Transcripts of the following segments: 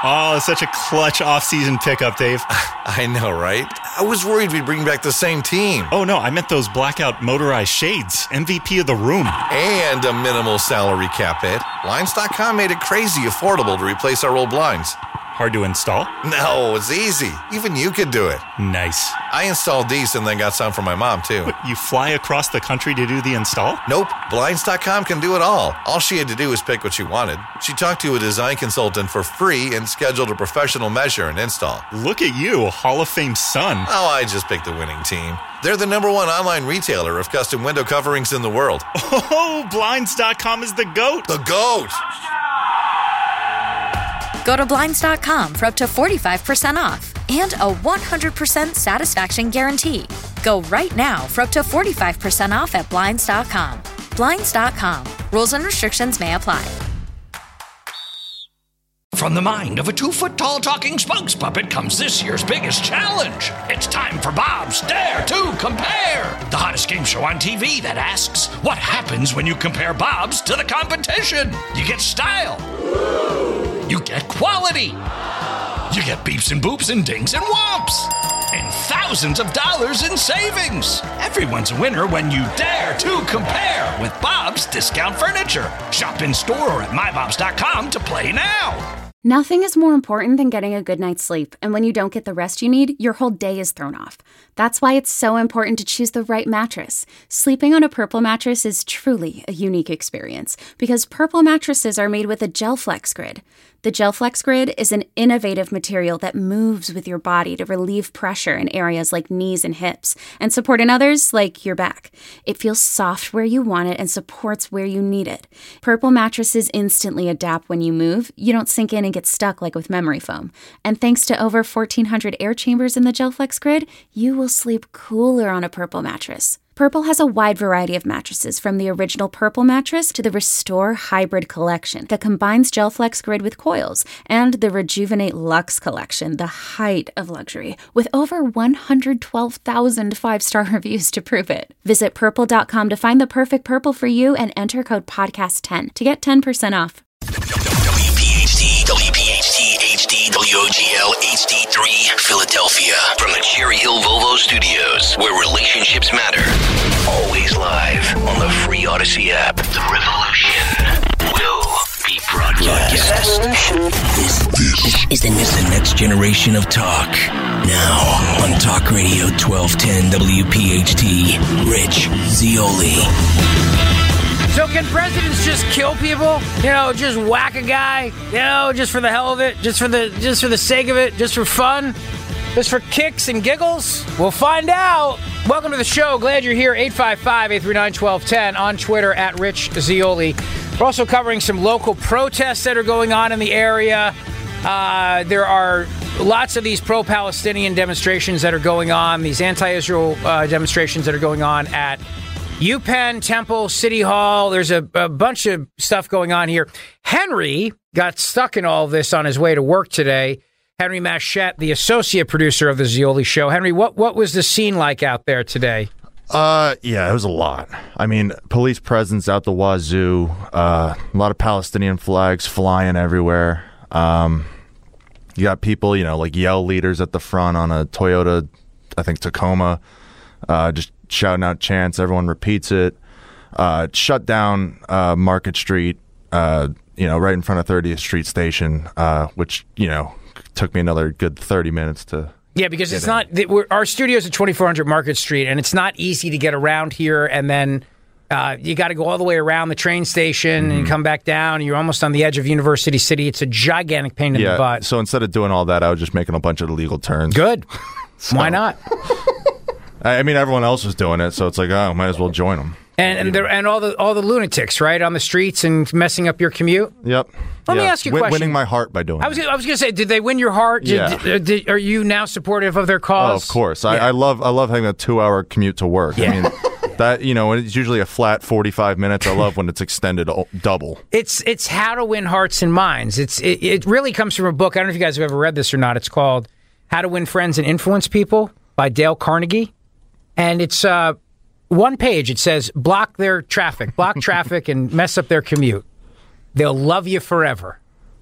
Oh, such a clutch off-season pickup, Dave. I know, right? I was worried we'd bring back the same team. Oh, no, I meant those blackout motorized shades. MVP of the room. And a minimal salary cap hit. Blinds.com made it crazy affordable to replace our old blinds. Hard to install? No, it's easy. Even you could do it. Nice. I installed these and then got some for my mom, too. But you fly across the country to do the install? Nope. Blinds.com can do it all. All she had to do was pick what she wanted. She talked to a design consultant for free and scheduled a professional measure and install. Look at you, Hall of Fame son. Oh, I just picked the winning team. They're the #1 online retailer of custom window coverings in the world. Oh, Blinds.com is the GOAT. The GOAT! Go to Blinds.com for up to 45% off and a 100% satisfaction guarantee. Go right now for up to 45% off at Blinds.com. Blinds.com. Rules and restrictions may apply. From the mind of a 2-foot-tall talking spokes puppet comes this year's biggest challenge. It's time for Bob's Dare to Compare, the hottest game show on TV that asks, what happens when you compare Bob's to the competition? You get style. You get quality. You get beeps and boops and dings and whomps. And thousands of dollars in savings. Everyone's a winner when you dare to compare with Bob's Discount Furniture. Shop in store or at mybobs.com to play now. Nothing is more important than getting a good night's sleep, and when you don't get the rest you need, your whole day is thrown off. That's why it's so important to choose the right mattress. Sleeping on a Purple mattress is truly a unique experience, because Purple mattresses are made with a GelFlex Grid. The GelFlex Grid is an innovative material that moves with your body to relieve pressure in areas like knees and hips, and support in others like your back. It feels soft where you want it and supports where you need it. Purple mattresses instantly adapt when you move. You don't sink in and get stuck like with memory foam. And thanks to over 1,400 air chambers in the GelFlex Grid, you will sleep cooler on a Purple mattress. Purple has a wide variety of mattresses, from the original Purple mattress to the Restore Hybrid collection that combines GelFlex Grid with coils, and the Rejuvenate Luxe collection, the height of luxury, with over 112,000 five-star reviews to prove it. Visit purple.com to find the perfect Purple for you and enter code podcast10 to get 10% off. WPHT HD WOGL HD3 Philadelphia, from the Cherry Hill Volvo Studios, where relationships matter. Always live on the free Odyssey app. The revolution will be broadcast. This is the next generation of talk. Now on Talk Radio 1210 WPHT, Rich Zeoli. So can presidents just kill people? You know, just whack a guy? You know, just for the hell of it? Just for the sake of it? Just for fun? Just for kicks and giggles? We'll find out. Welcome to the show. Glad you're here. 855-839-1210 on Twitter at Rich Zeoli. We're also covering some local protests that are going on in the area. There are lots of these pro-Palestinian demonstrations that are going on, these anti-Israel demonstrations that are going on at UPenn, Temple, City Hall. There's a bunch of stuff going on here. Henry got stuck in all of this on his way to work today. Henry Machette, the associate producer of the Zeoli Show. Henry, what was the scene like out there today? Yeah, it was a lot. I mean, police presence out the wazoo, a lot of Palestinian flags flying everywhere. You got people, you know, like yell leaders at the front on a Toyota, I think Tacoma, just shouting out chants. Everyone repeats it. Shut down Market Street, right in front of 30th Street Station, which, took me another good 30 minutes to. Yeah, because it's not. Our studio's at 2400 Market Street, and it's not easy to get around here. And then you got to go all the way around the train station and come back down. And you're almost on the edge of University City. It's a gigantic pain in the butt. So instead of doing all that, I was just making a bunch of illegal turns. Good. Why not? I mean, everyone else was doing it, so it's like, oh, might as well join them. And all the lunatics, right, on the streets and messing up your commute. Yep. Let me ask you a question. Winning my heart by doing it. I was going to say, did they win your heart? Are you now supportive of their cause? Oh, of course. Yeah. I love having a 2-hour commute to work. Yeah. I mean, that it's usually a flat 45 minutes. I love when it's extended double. It's how to win hearts and minds. It really comes from a book. I don't know if you guys have ever read this or not. It's called How to Win Friends and Influence People by Dale Carnegie. And it's one page. It says, block traffic, and mess up their commute. They'll love you forever.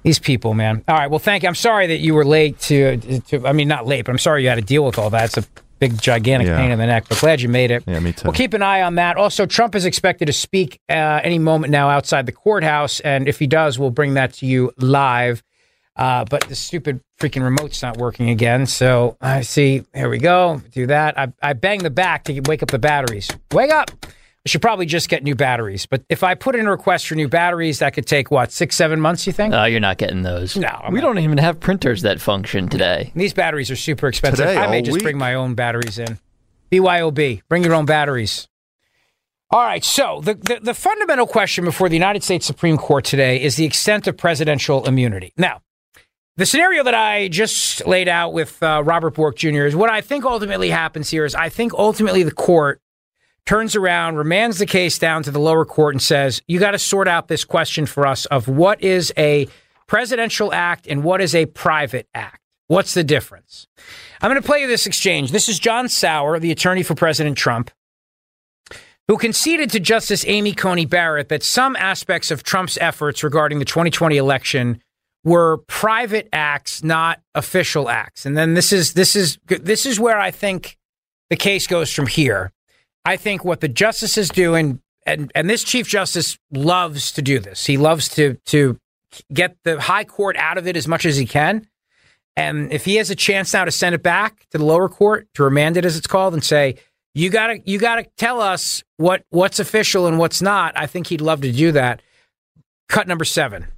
These people, man. All right, well, thank you. I'm sorry that you were late I mean, not late, but I'm sorry you had to deal with all that. It's a big, gigantic pain in the neck, but glad you made it. Yeah, me too. We'll keep an eye on that. Also, Trump is expected to speak any moment now outside the courthouse, and if he does, we'll bring that to you live. But the stupid freaking remote's not working again, so I see. Here we go. Do that. I bang the back to wake up the batteries. Wake up! I should probably just get new batteries. But if I put in a request for new batteries, that could take, 6-7 months, you think? You're not getting those. No. We don't even have printers that function today. These batteries are super expensive. Today, I may all just week. bring my own batteries in. BYOB. Bring your own batteries. All right, so the fundamental question before the United States Supreme Court today is the extent of presidential immunity. Now, the scenario that I just laid out with Robert Bork Jr. is what I think ultimately happens here is I think ultimately the court turns around, remands the case down to the lower court and says, you got to sort out this question for us of what is a presidential act and what is a private act. What's the difference? I'm going to play you this exchange. This is John Sauer, the attorney for President Trump, who conceded to Justice Amy Coney Barrett that some aspects of Trump's efforts regarding the 2020 election were private acts, not official acts. And then this is where I think the case goes from here. I think what the justices do, and this Chief Justice loves to do this. He loves to get the high court out of it as much as he can. And if he has a chance now to send it back to the lower court, to remand it as it's called, and say, you gotta tell us what's official and what's not, I think he'd love to do that. Cut number 7.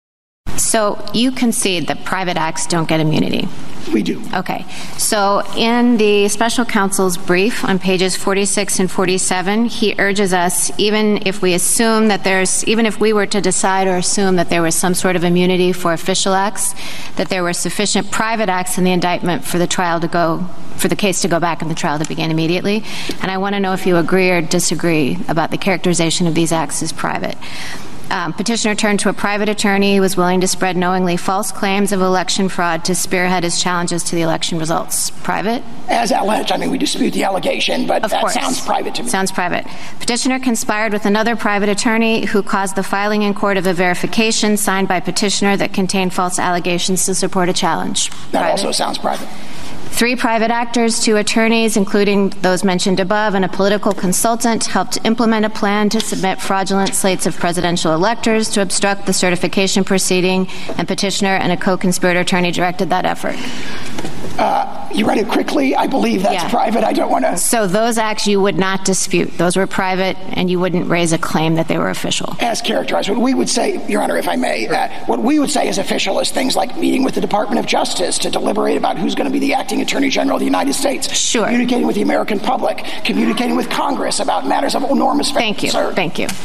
So you concede that private acts don't get immunity? We do. Okay. So in the special counsel's brief on pages 46 and 47, he urges us, even if we were to decide or assume that there was some sort of immunity for official acts, that there were sufficient private acts in the indictment for the case to go back and the trial to begin immediately. And I want to know if you agree or disagree about the characterization of these acts as private. Petitioner turned to a private attorney who was willing to spread knowingly false claims of election fraud to spearhead his challenges to the election results. Private? As alleged. I mean, we dispute the allegation, but that sounds private to me. Sounds private. Petitioner conspired with another private attorney who caused the filing in court of a verification signed by petitioner that contained false allegations to support a challenge. That also sounds private. 3 private actors, 2 attorneys, including those mentioned above, and a political consultant helped implement a plan to submit fraudulent slates of presidential electors to obstruct the certification proceeding, and petitioner and a co-conspirator attorney directed that effort. You read it quickly. I believe that's private. I don't want to... So those acts you would not dispute. Those were private, and you wouldn't raise a claim that they were official. As characterized. What we would say, Your Honor, if I may, what we would say is official is things like meeting with the Department of Justice to deliberate about who's going to be the acting Attorney General of the United States. Sure. Communicating with the American public. Communicating with Congress about matters of enormous concern. Thank you.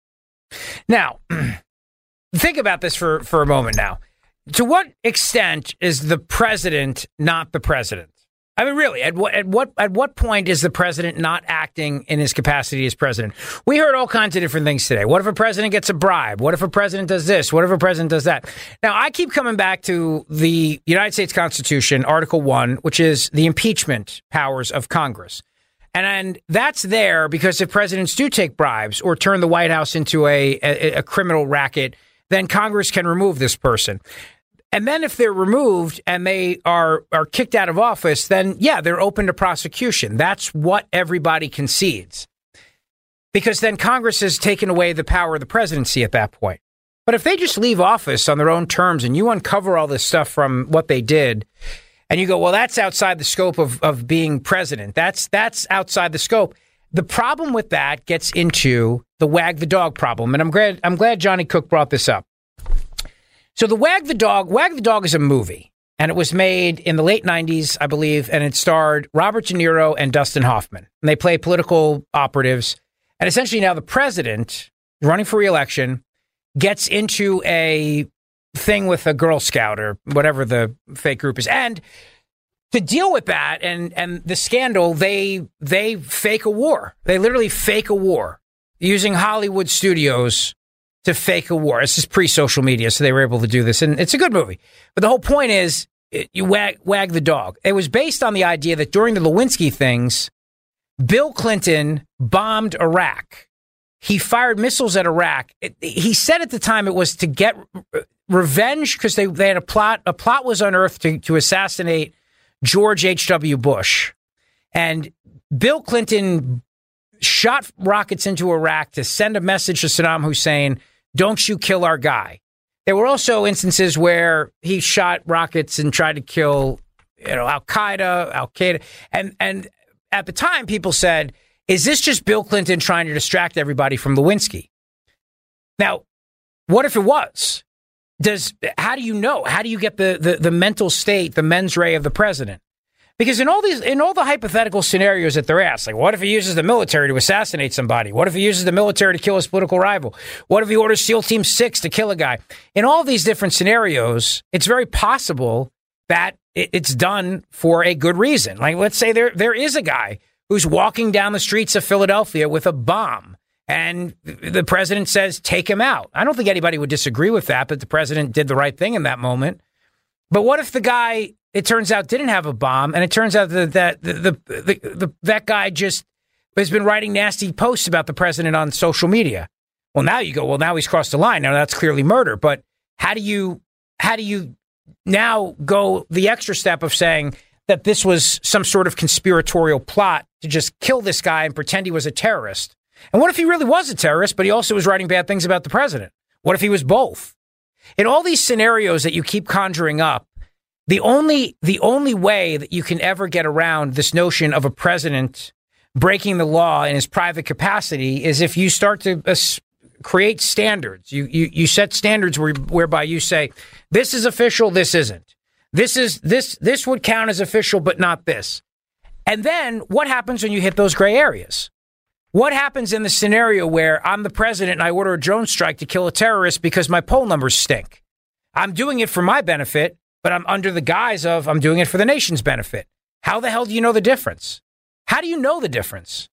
Now, think about this for a moment now. To what extent is the president not the president? I mean, really, at what point is the president not acting in his capacity as president? We heard all kinds of different things today. What if a president gets a bribe? What if a president does this? What if a president does that? Now, I keep coming back to the United States Constitution, Article 1, which is the impeachment powers of Congress. And that's there because if presidents do take bribes or turn the White House into a criminal racket, then Congress can remove this person. And then if they're removed and they are kicked out of office, then, they're open to prosecution. That's what everybody concedes. Because then Congress has taken away the power of the presidency at that point. But if they just leave office on their own terms and you uncover all this stuff from what they did, and you go, well, that's outside the scope of being president. That's outside the scope. The problem with that gets into the wag the dog problem. And I'm glad Johnny Cook brought this up. So the Wag the Dog is a movie, and it was made in the late 90s, I believe, and it starred Robert De Niro and Dustin Hoffman. And they play political operatives. And essentially now the president, running for re-election, gets into a thing with a Girl Scout or whatever the fake group is. And to deal with that and the scandal, they fake a war. They literally fake a war using Hollywood studios to fake a war. It's just pre-social media, so they were able to do this. And it's a good movie. But the whole point is, you wag the dog. It was based on the idea that during the Lewinsky things, Bill Clinton bombed Iraq. he fired missiles at Iraq. He said at the time it was to get revenge because they had a plot. A plot was unearthed to assassinate George H.W. Bush. And Bill Clinton shot rockets into Iraq to send a message to Saddam Hussein, don't you kill our guy. There were also instances where he shot rockets and tried to kill, Al-Qaeda. And at the time, people said, is this just Bill Clinton trying to distract everybody from Lewinsky? Now, what if it was? How do you know? How do you get the mental state, the mens rea of the president? Because in all the hypothetical scenarios that they're asked, like what if he uses the military to assassinate somebody? What if he uses the military to kill his political rival? What if he orders SEAL Team 6 to kill a guy? In all these different scenarios, it's very possible that it's done for a good reason. Like let's say there is a guy who's walking down the streets of Philadelphia with a bomb, and the president says, take him out. I don't think anybody would disagree with that, but the president did the right thing in that moment. But what if the guy, it turns out, didn't have a bomb, and it turns out that guy just has been writing nasty posts about the president on social media? Well, now you go, well, now he's crossed the line. Now that's clearly murder. But how do you now go the extra step of saying that this was some sort of conspiratorial plot to just kill this guy and pretend he was a terrorist? And what if he really was a terrorist, but he also was writing bad things about the president? What if he was both? In all these scenarios that you keep conjuring up, the only way that you can ever get around this notion of a president breaking the law in his private capacity is if you start to create standards. You set standards whereby you say, this is official, this isn't. This would count as official, but not this. And then what happens when you hit those gray areas? What happens in the scenario where I'm the president and I order a drone strike to kill a terrorist because my poll numbers stink? I'm doing it for my benefit, but I'm under the guise of I'm doing it for the nation's benefit. How the hell do you know the difference? How do you know the difference?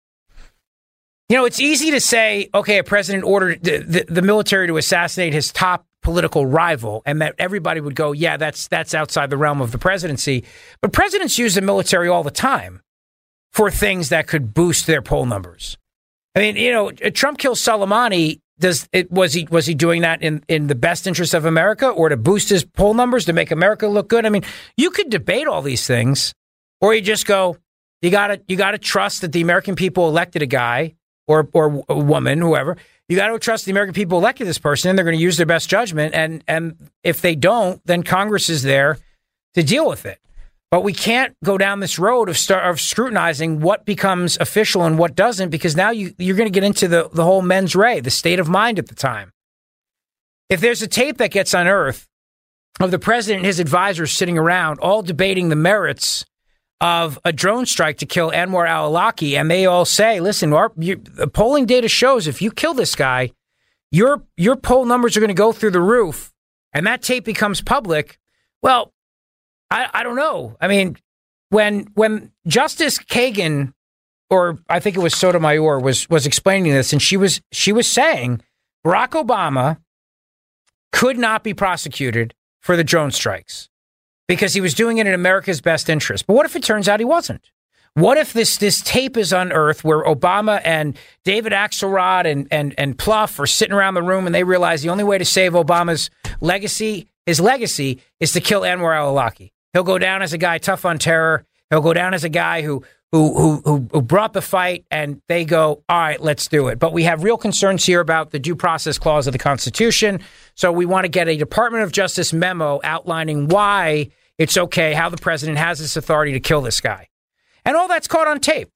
It's easy to say, okay, a president ordered the military to assassinate his top political rival, and that everybody would go, yeah, that's outside the realm of the presidency. But presidents use the military all the time for things that could boost their poll numbers. I mean, Trump kills Soleimani. Was he doing that in the best interest of America or to boost his poll numbers, to make America look good? I mean, you could debate all these things, or you just go, you gotta trust that the American people elected a guy or a woman, whoever. You got to trust the American people elected this person, and they're going to use their best judgment. And if they don't, then Congress is there to deal with it. But we can't go down this road of scrutinizing what becomes official and what doesn't, because now you're going to get into the whole mens rea, the state of mind at the time. If there's a tape that gets unearthed of the president and his advisors sitting around all debating the merits of a drone strike to kill Anwar al-Awlaki, and they all say, listen, the polling data shows if you kill this guy, your poll numbers are going to go through the roof, and that tape becomes public, well, I don't know. I mean, when Justice Kagan, or I think it was Sotomayor, was explaining this, and she was saying Barack Obama could not be prosecuted for the drone strikes because he was doing it in America's best interest. But what if it turns out he wasn't? What if this tape is unearthed where Obama and David Axelrod and Plouffe are sitting around the room and they realize the only way to save Obama's legacy, his legacy, is to kill Anwar al-Awlaki? He'll go down as a guy tough on terror. He'll go down as a guy who brought the fight, and they go, all right, let's do it. But we have real concerns here about the due process clause of the Constitution. So we want to get a Department of Justice memo outlining why it's okay, how the president has this authority to kill this guy. And all that's caught on tape.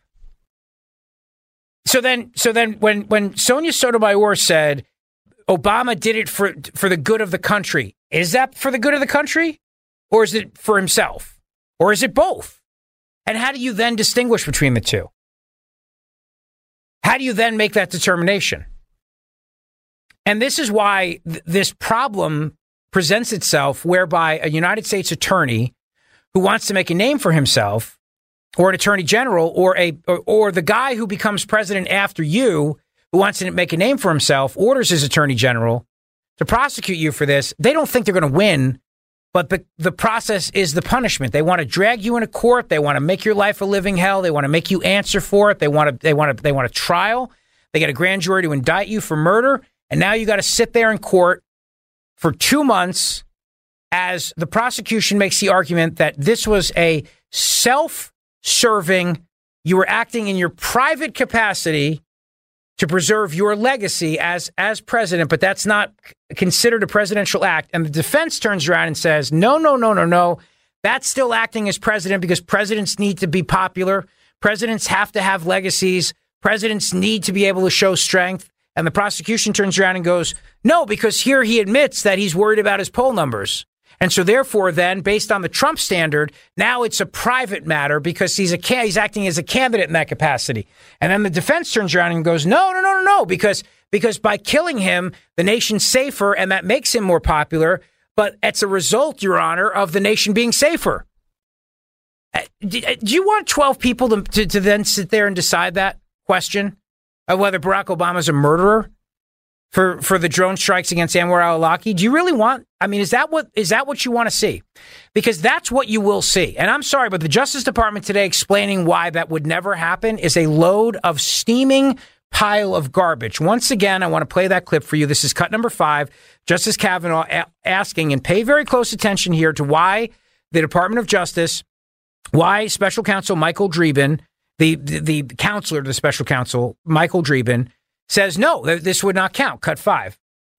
So then when Sonia Sotomayor said Obama did it for the good of the country, is that for the good of the country? Or is it for himself? Or is it both? And how do you then distinguish between the two? How do you then make that determination? And this is why this problem presents itself, whereby a United States attorney who wants to make a name for himself, or an attorney general, or the guy who becomes president after you, who wants to make a name for himself, orders his attorney general to prosecute you for this. They don't think they're going to win. But the process is the punishment. They want to drag you into court. They want to make your life a living hell. They want to make you answer for it. They want a trial. They get a grand jury to indict you for murder. And now you got to sit there in court for 2 months as the prosecution makes the argument that this was a self-serving, you were acting in your private capacity to preserve your legacy as president, but that's not considered a presidential act. And the defense turns around and says, no. That's still acting as president because presidents need to be popular. Presidents have to have legacies. Presidents need to be able to show strength. And the prosecution turns around and goes, no, because here he admits that he's worried about his poll numbers. And so therefore, then, based on the Trump standard, now it's a private matter because he's acting as a candidate in that capacity. And then the defense turns around and goes, no, because by killing him, the nation's safer and that makes him more popular. But it's a result, Your Honor, of the nation being safer. Do you want 12 people to then sit there and decide that question of whether Barack Obama is a murderer for the drone strikes against Anwar al-Awlaki? Do you really want? I mean, is that what you want to see? Because that's what you will see. And I'm sorry, but the Justice Department today explaining why that would never happen is a load of steaming pile of garbage. Once again, I want to play that clip for you. This is cut number 5. Justice Kavanaugh asking, and pay very close attention here to why the Department of Justice, why Special Counsel Michael Dreeben, the counselor to the Special Counsel, Michael Dreeben, says, no, this would not count. Cut 5.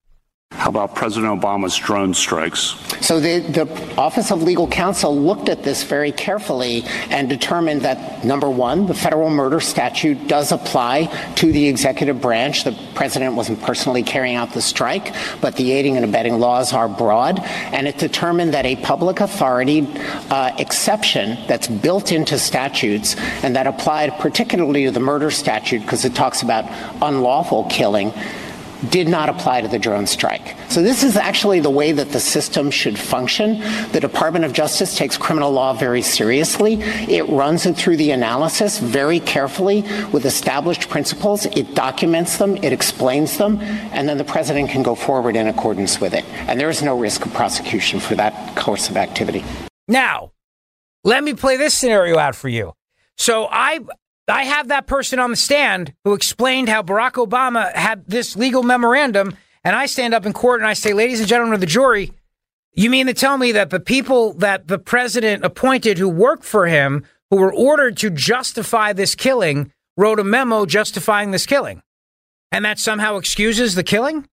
How about President Obama's drone strikes? So the Office of Legal Counsel looked at this very carefully and determined that, number one, the federal murder statute does apply to the executive branch. The president wasn't personally carrying out the strike, but the aiding and abetting laws are broad. And it determined that a public authority exception that's built into statutes and that applied particularly to the murder statute because it talks about unlawful killing did not apply to the drone strike. So this is actually the way that the system should function. The Department of Justice takes criminal law very seriously. It runs it through the analysis very carefully with established principles. It documents them, it explains them, and then the president can go forward in accordance with it. And there is no risk of prosecution for that course of activity. Now, let me play this scenario out for you. So I have that person on the stand who explained how Barack Obama had this legal memorandum, and I stand up in court and I say, ladies and gentlemen of the jury, you mean to tell me that the people that the president appointed who worked for him, who were ordered to justify this killing, wrote a memo justifying this killing, and that somehow excuses the killing?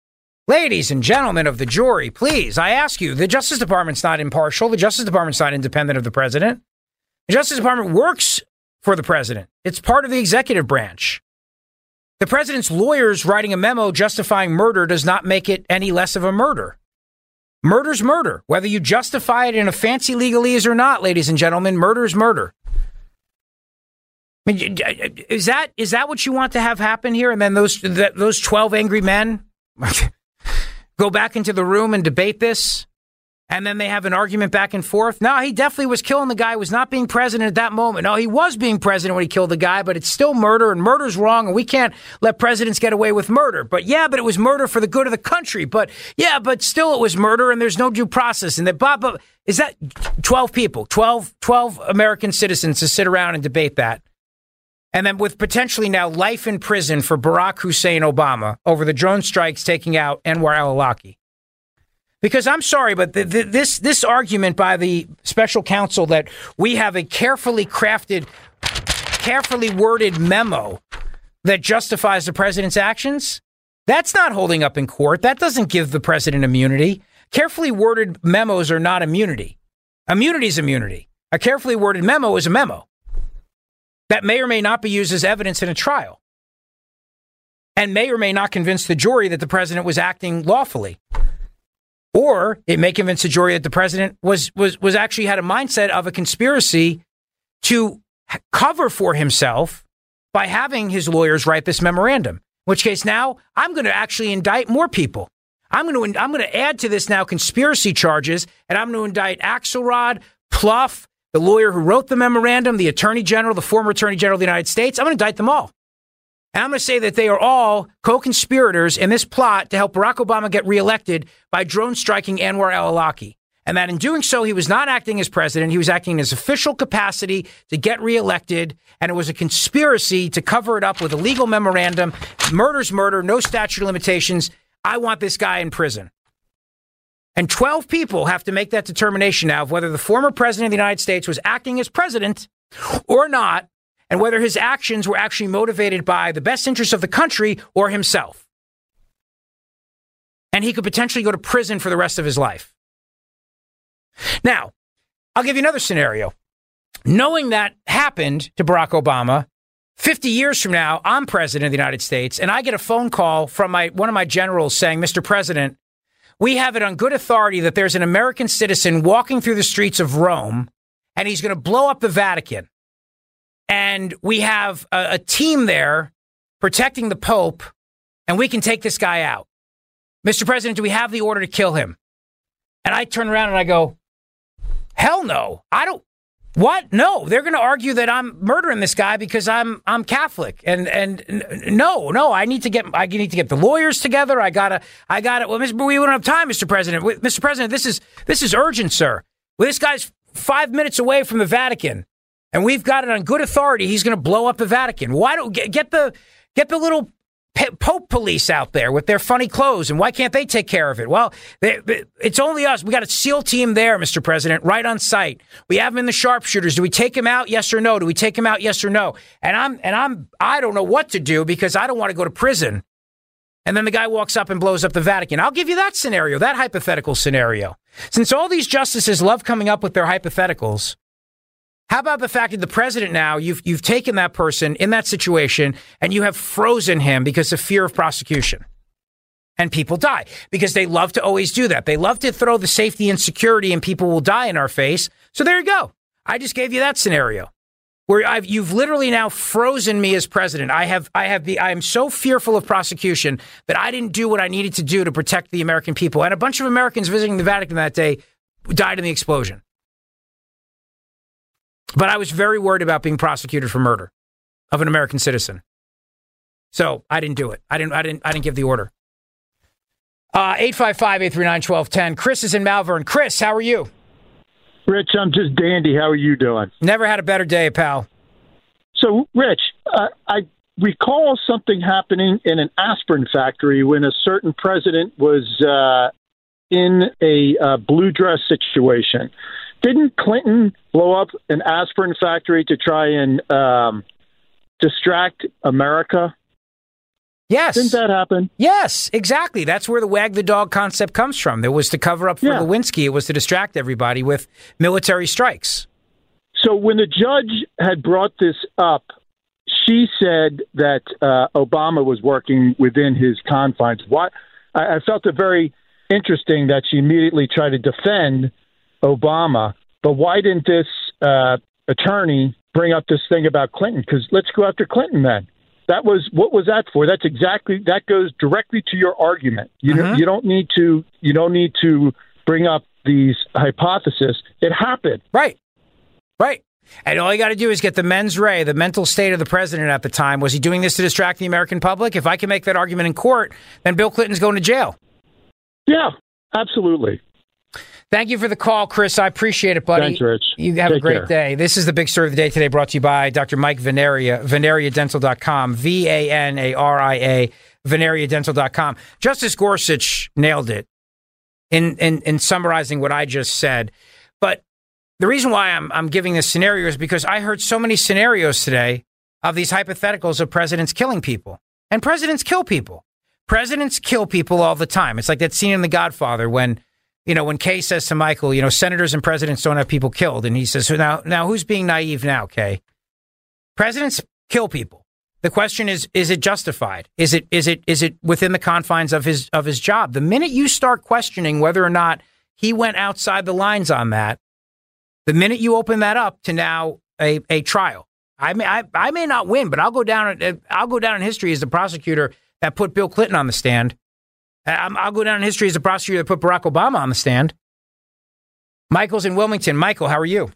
Ladies and gentlemen of the jury, please, I ask you, the Justice Department's not impartial. The Justice Department's not independent of the president. The Justice Department works for the president. It's part of the executive branch. The president's lawyers writing a memo justifying murder does not make it any less of a murder. Murder's murder. Whether you justify it in a fancy legalese or not, ladies and gentlemen, murder's murder. I mean, is that what you want to have happen here? And then those 12 angry men go back into the room and debate this? And then they have an argument back and forth. No, he definitely was killing the guy, was not being president at that moment. No, he was being president when he killed the guy, but it's still murder, and murder's wrong, and we can't let presidents get away with murder. But it was murder for the good of the country. But still it was murder, and there's no due process. And is that 12 people, 12 American citizens to sit around and debate that? And then with potentially now life in prison for Barack Hussein Obama over the drone strikes taking out Anwar al-Awlaki. Because I'm sorry, but this argument by the special counsel that we have a carefully crafted, carefully worded memo that justifies the president's actions, that's not holding up in court. That doesn't give the president immunity. Carefully worded memos are not immunity. Immunity is immunity. A carefully worded memo is a memo that may or may not be used as evidence in a trial and may or may not convince the jury that the president was acting lawfully. Or it may convince the jury that the president was actually had a mindset of a conspiracy to cover for himself by having his lawyers write this memorandum. In which case, now I'm going to actually indict more people. I'm going to add to this now conspiracy charges, and I'm going to indict Axelrod, Plouffe, the lawyer who wrote the memorandum, the attorney general, the former attorney general of the United States. I'm going to indict them all. And I'm going to say that they are all co-conspirators in this plot to help Barack Obama get reelected by drone striking Anwar al-Awlaki. and that in doing so, he was not acting as president. He was acting in his official capacity to get reelected, and it was a conspiracy to cover it up with a legal memorandum. Murder's murder, no statute of limitations. I want this guy in prison. And 12 people have to make that determination now of whether the former president of the United States was acting as president or not, and whether his actions were actually motivated by the best interests of the country or himself. And he could potentially go to prison for the rest of his life. Now, I'll give you another scenario. Knowing that happened to Barack Obama, 50 years from now, I'm president of the United States, and I get a phone call from one of my generals saying, Mr. President, we have it on good authority that there's an American citizen walking through the streets of Rome, and he's going to blow up the Vatican. And we have a team there protecting the Pope, and we can take this guy out. Mr. President, do we have the order to kill him? And I turn around and I go, hell no. I don't. What? No, they're going to argue that I'm murdering this guy because I'm Catholic. And no, I need to get the lawyers together. I gotta. Well, we don't have time, Mr. President. Mr. President, this is urgent, sir. Well, this guy's 5 minutes away from the Vatican, and we've got it on good authority. He's going to blow up the Vatican. Why don't get the little Pope police out there with their funny clothes, and why can't they take care of it? Well, it's only us. We got a SEAL team there, Mr. President, right on site. We have him in the sharpshooters. Do we take him out? Yes or no? Do we take him out? Yes or no? And I don't know what to do because I don't want to go to prison. And then the guy walks up and blows up the Vatican. I'll give you that scenario, that hypothetical scenario. Since all these justices love coming up with their hypotheticals, how about the fact that the president now, you've taken that person in that situation and you have frozen him because of fear of prosecution. And people die because they love to always do that. They love to throw the safety and security and people will die in our face. So there you go. I just gave you that scenario where you've literally now frozen me as president. I am so fearful of prosecution that I didn't do what I needed to do to protect the American people. And a bunch of Americans visiting the Vatican that day died in the explosion. But I was very worried about being prosecuted for murder of an American citizen. So I didn't do it. I didn't give the order. 855-839-1210. Chris is in Malvern. Chris, how are you? Rich, I'm just dandy. How are you doing? Never had a better day, pal. So, Rich, I recall something happening in an aspirin factory when a certain president was in a blue dress situation. Didn't Clinton blow up an aspirin factory to try and distract America? Yes. Didn't that happen? Yes, exactly. That's where the wag the dog concept comes from. It was to cover up for Lewinsky. It was to distract everybody with military strikes. So when the judge had brought this up, she said that Obama was working within his confines. I felt it very interesting that she immediately tried to defend Obama, but why didn't this attorney bring up this thing about Clinton? Because let's go after Clinton then. What was that for? That goes directly to your argument. You don't need to bring up these hypotheses. It happened. Right. And all you got to do is get the mens rea, the mental state of the president at the time. Was he doing this to distract the American public? If I can make that argument in court, then Bill Clinton's going to jail. Yeah, absolutely. Thank you for the call, Chris. I appreciate it, buddy. Thanks, Rich. You have a great day. This is the big story of the day today, brought to you by Dr. Mike Veneria, VeneriaDental.com, VANARIA, VeneriaDental.com. Justice Gorsuch nailed it in summarizing what I just said. But the reason why I'm giving this scenario is because I heard so many scenarios today of these hypotheticals of presidents killing people. And presidents kill people. Presidents kill people all the time. It's like that scene in The Godfather when Kay says to Michael, senators and presidents don't have people killed. And he says, so now who's being naive now, Kay? Presidents kill people. The question is it justified? Is it within the confines of his job? The minute you start questioning whether or not he went outside the lines on that, the minute you open that up to now a trial, I may not win, but I'll go down in history as the prosecutor that put Bill Clinton on the stand. I'll go down in history as a prosecutor that put Barack Obama on the stand. Michael's in Wilmington. Michael, how are you?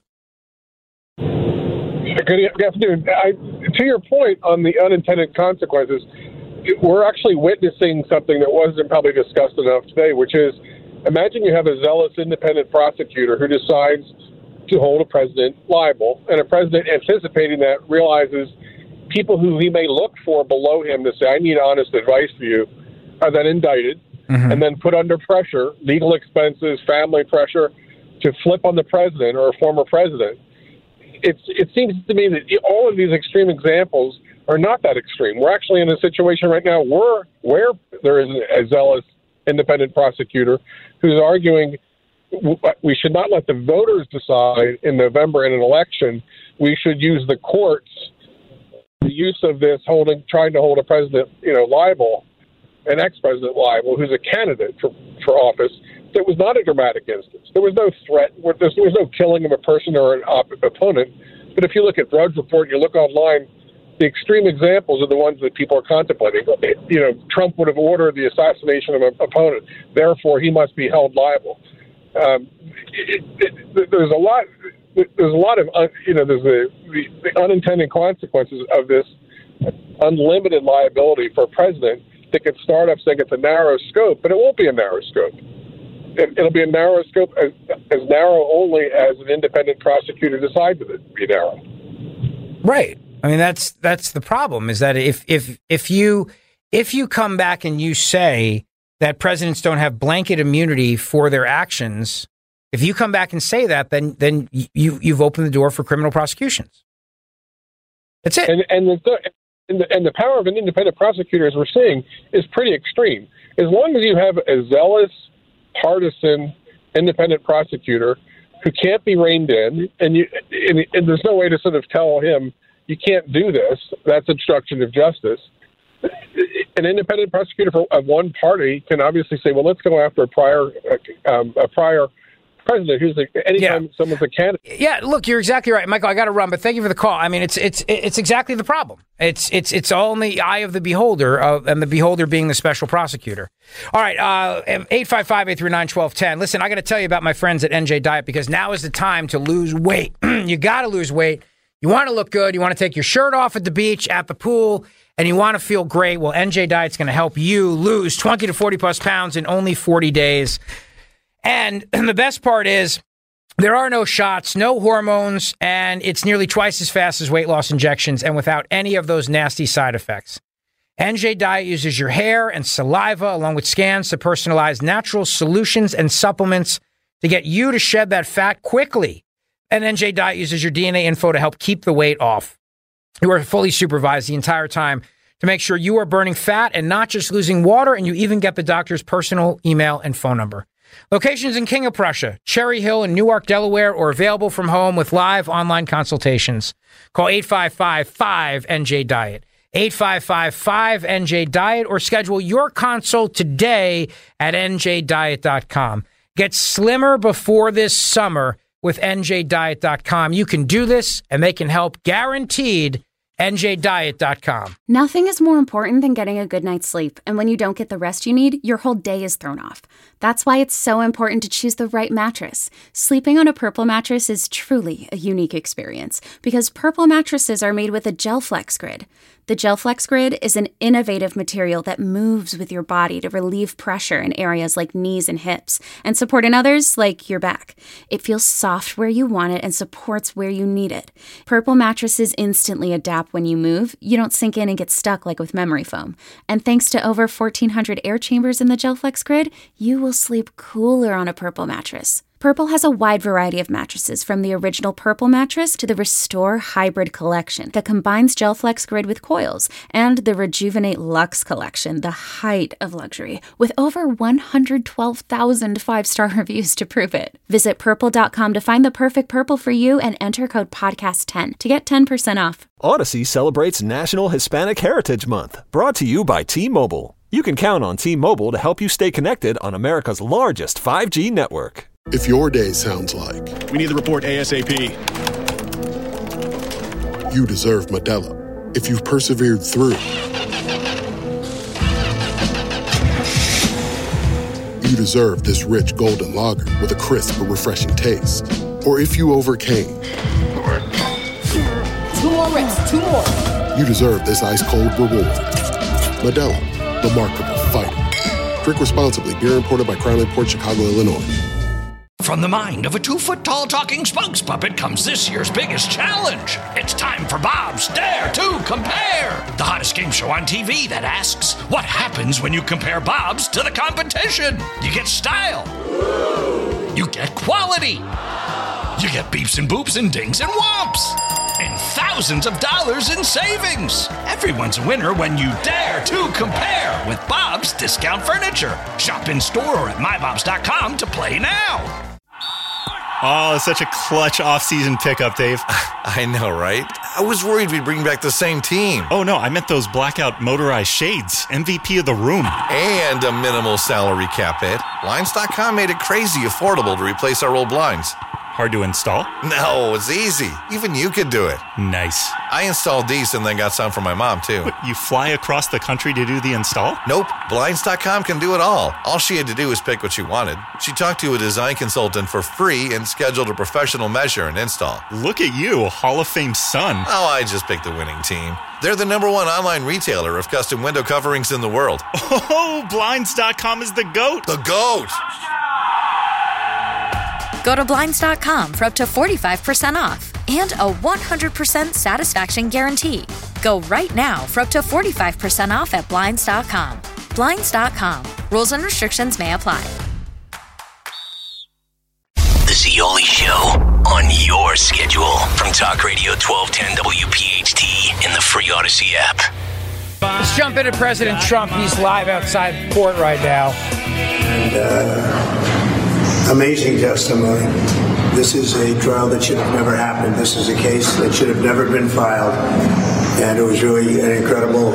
Good afternoon. To your point on the unintended consequences, we're actually witnessing something that wasn't probably discussed enough today, which is Imagine you have a zealous independent prosecutor who decides to hold a president liable, and a president anticipating that realizes people who he may look for below him to say, I need honest advice for you, are then indicted and then put under pressure, legal expenses, family pressure, to flip on the president or a former president. It seems to me that all of these extreme examples are not that extreme. We're actually in a situation right now where there is a zealous independent prosecutor who's arguing we should not let the voters decide in November in an election. We should use the courts. The use of this trying to hold a president, liable, an ex-president liable, who's a candidate for office. There was not a dramatic instance. There was no threat. There was no killing of a person or an opponent. But if you look at Drudge Report, you look online, the extreme examples are the ones that people are contemplating. Trump would have ordered the assassination of an opponent. Therefore, he must be held liable. There's a lot of the unintended consequences of this unlimited liability for a president that could start up saying it's a narrow scope, but it won't be a narrow scope. It'll be a narrow scope, as narrow only as an independent prosecutor decides it to be narrow. Right. I mean, that's the problem, is that if you come back and you say that presidents don't have blanket immunity for their actions, if you come back and say that, then you've opened the door for criminal prosecutions. That's it. And the power of an independent prosecutor, as we're seeing, is pretty extreme. As long as you have a zealous, partisan, independent prosecutor who can't be reined in, and there's no way to sort of tell him, you can't do this, that's obstruction of justice. An independent prosecutor of one party can obviously say, well, let's go after a prior president who's anytime someone's a candidate. Yeah, look, you're exactly right, Michael. I got to run, but thank you for the call. I mean, it's exactly the problem. It's all in the eye of the beholder, and the beholder being the special prosecutor. All right, 855-839-1210. Listen, I got to tell you about my friends at NJ Diet, because now is the time to lose weight. You got to lose weight. You want to look good. You want to take your shirt off at the beach, at the pool, and you want to feel great. Well, NJ Diet's going to help you lose 20 to 40 plus pounds in only 40 days. And the best part is there are no shots, no hormones, and it's nearly twice as fast as weight loss injections and without any of those nasty side effects. NJ Diet uses your hair and saliva along with scans to personalize natural solutions and supplements to get you to shed that fat quickly. And NJ Diet uses your DNA info to help keep the weight off. You are fully supervised the entire time to make sure you are burning fat and not just losing water, and you even get the doctor's personal email and phone number. Locations in King of Prussia, Cherry Hill, and Newark, Delaware, or available from home with live online consultations. Call 855-5NJ-DIET, 855-5NJ-DIET, or schedule your consult today at njdiet.com. Get slimmer before this summer with njdiet.com. You can do this, and they can help, guaranteed. NJDiet.com. Nothing is more important than getting a good night's sleep, and when you don't get the rest you need, your whole day is thrown off. That's why it's so important to choose the right mattress. Sleeping on a Purple mattress is truly a unique experience, because Purple mattresses are made with a GelFlex Grid. The GelFlex Grid is an innovative material that moves with your body to relieve pressure in areas like knees and hips, and support in others like your back. It feels soft where you want it and supports where you need it. Purple mattresses instantly adapt when you move. You don't sink in and get stuck like with memory foam. And thanks to over 1,400 air chambers in the GelFlex Grid, you will sleep cooler on a Purple mattress. Purple has a wide variety of mattresses, from the original Purple mattress to the Restore Hybrid collection that combines GelFlex Grid with coils, and the Rejuvenate Luxe collection, the height of luxury, with over 112,000 five-star reviews to prove it. Visit Purple.com to find the perfect Purple for you and enter code PODCAST10 to get 10% off. Odyssey celebrates National Hispanic Heritage Month, brought to you by T-Mobile. You can count on T-Mobile to help you stay connected on America's largest 5G network. If your day sounds like, we need the report ASAP, you deserve Modelo. If you've persevered through, you deserve this rich golden lager with a crisp but refreshing taste. Or if you overcame, 2 more reps, 2 more. You deserve this ice cold reward. Modelo, the mark of a fighter. Drink responsibly. Beer imported by Crown Imports, Chicago, Illinois. From the mind of a 2-foot-tall talking spokes puppet comes this year's biggest challenge. It's time for Bob's Dare to Compare, the hottest game show on TV that asks, what happens when you compare Bob's to the competition? You get style. You get quality. You get beeps and boops and dings and whomps. And thousands of dollars in savings. Everyone's a winner when you dare to compare with Bob's Discount Furniture. Shop in store or at mybobs.com to play now. Oh, such a clutch off-season pickup, Dave. I know, right? I was worried we'd bring back the same team. Oh, no, I meant those blackout motorized shades. MVP of the room. And a minimal salary cap hit. Blinds.com made it crazy affordable to replace our old blinds. Hard to install? No, it's easy. Even you could do it. Nice. I installed these and then got some for my mom, too. What, you fly across the country to do the install? Nope. Blinds.com can do it all. All she had to do was pick what she wanted. She talked to a design consultant for free and scheduled a professional measure and install. Look at you, a Hall of Fame son. Oh, I just picked the winning team. They're the #1 online retailer of custom window coverings in the world. Oh, Blinds.com is the GOAT. The GOAT! Go to Blinds.com for up to 45% off and a 100% satisfaction guarantee. Go right now for up to 45% off at Blinds.com. Blinds.com. Rules and restrictions may apply. The Zeoli Show on your schedule from Talk Radio 1210 WPHT in the free Odyssey app. Let's jump into President Trump. He's live outside court right now. Amazing testimony. This is a trial that should have never happened. This is a case that should have never been filed. And it was really an incredible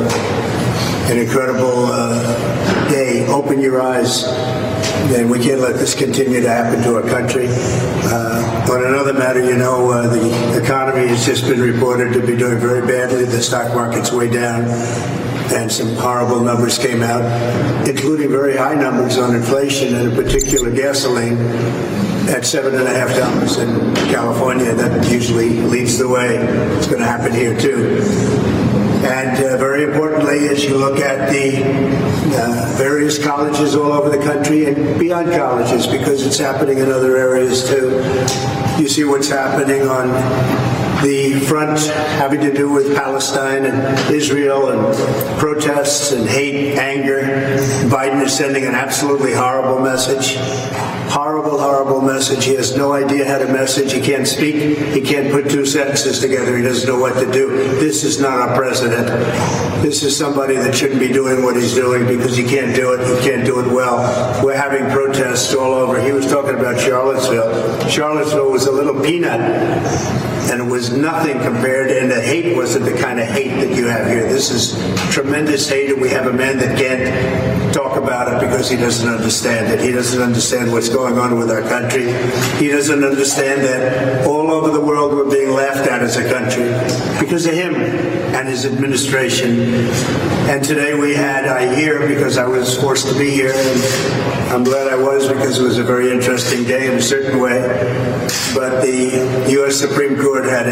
day. Open your eyes. And we can't let this continue to happen to our country. On another matter, the economy has just been reported to be doing very badly. The stock market's way down. And some horrible numbers came out, including very high numbers on inflation and in particular gasoline at $7.50 in California. That usually leads the way. It's going to happen here too. And very importantly, as you look at the various colleges all over the country and beyond colleges, because it's happening in other areas too, you see what's happening on the front having to do with Palestine and Israel and protests and hate, anger. Biden is sending an absolutely horrible message. Horrible message. He has no idea how to message. He can't speak. He can't put two sentences together. He doesn't know what to do. This is not our president. This is somebody that shouldn't be doing what he's doing because he can't do it. He can't do it well. We're having protests all over. He was talking about Charlottesville. Charlottesville was a little peanut. And it was nothing compared, and the hate wasn't the kind of hate that you have here. This is tremendous hate, and we have a man that can't talk about it because he doesn't understand it. He doesn't understand what's going on with our country. He doesn't understand that all over the world we're being laughed at as a country because of him and his administration. And today I hear, because I was forced to be here, and I'm glad I was because it was a very interesting day in a certain way, but the U.S. Supreme Court had